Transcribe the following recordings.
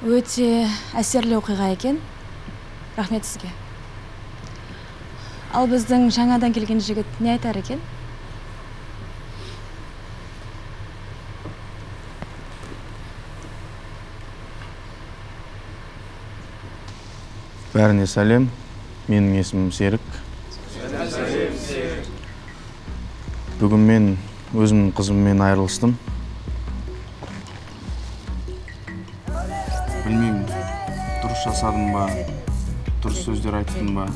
Өте әсерлі оқиға екен. Рахмет сізге. Ал біздің жаңадан келген жігіт не айтар екен? Бәріне сәлем. Менің есімім Серік. Бүгін мен өзімнің қызыммен айырылыстым. Білмеймін, дұрыс жасадым ба, дұрыс сөздер айттым ба.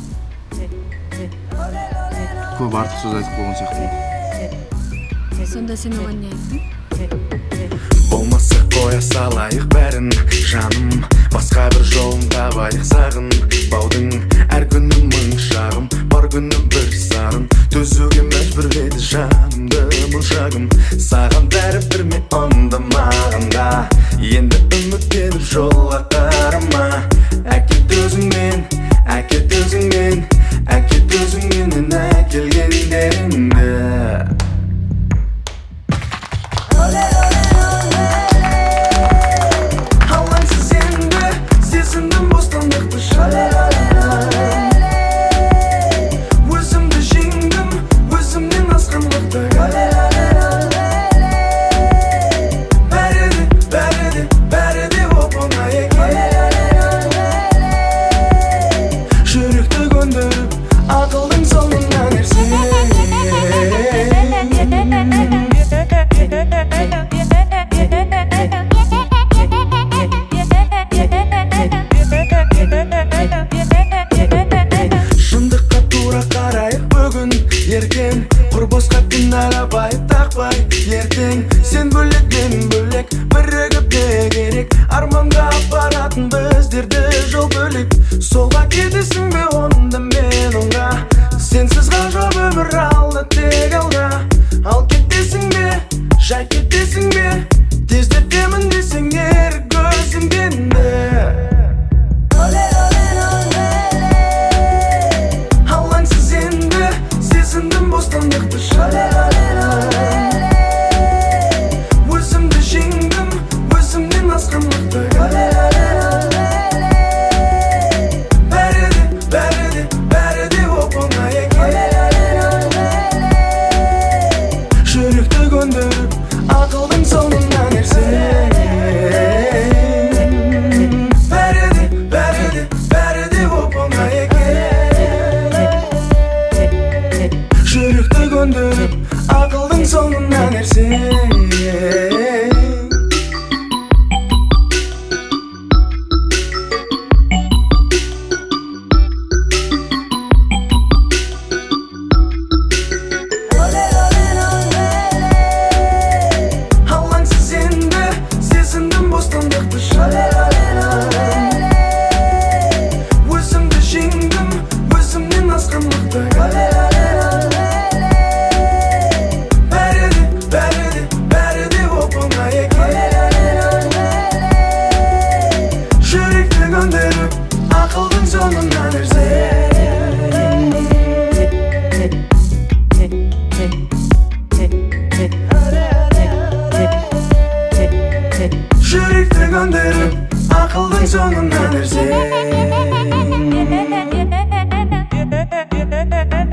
Көп артық сөз айтып болған сияқтымын. Сонда сен оған не айттың? Болмаса қоя салайық бәрін, жаным. Басқа бір жолын табайық сағын. Баудың әр күні мың шағым, бар күні бір сарын. Төзуге мәжбүрледі жанымды мұншағым. Саған бәрібір ме онда маған да. Енді үміттеніп жолға қарама. Әкет өзіңмен, әкет өзіңмен, әкет өзіңмен әкелгендеріңді. Алаңсыз енді сезіндім бостандықты өзімді жеңдім, өзімнен асқанлықты. Бәрі де оп-оңай екен. Жүректі көндіріп, ақылдың соңынан ерсең. Шындыққа тура қарайық бүгін ертең. Құр босқа кінәлабай тақпай ертең. Сен бөлек мен бөлек, бірігіп не керек. Арманға апаратын біздерді жол бөлек. Солға кетесің бе онда мен оңға. Сенсіз ғажап өмір алда тек алда. Ал кетесің бе, жай кетесің бе. Тездетемін десең ерік көзіңденді. Алаңсыз енді сезіндім бостандықты өзімді жеңдім, өзімнен асқанлықты. Бәрі де оп-оңай екен. Жүректі көндіріп, ақылдың соңынан ерсең. Бәрі де оп-оңай екен. Жүректі көндіріп, ақылдың соңынан ерсең. Алаңсыз енді сезіндім бостандықты өзімді жеңдім, өзімнен асқанлықты. Бәрі де оп-оңай екен. Жүректі көндіріп, ақылдың соңынан ерсең. Жүректі көндіріп, ақылдың соңынан ерсең.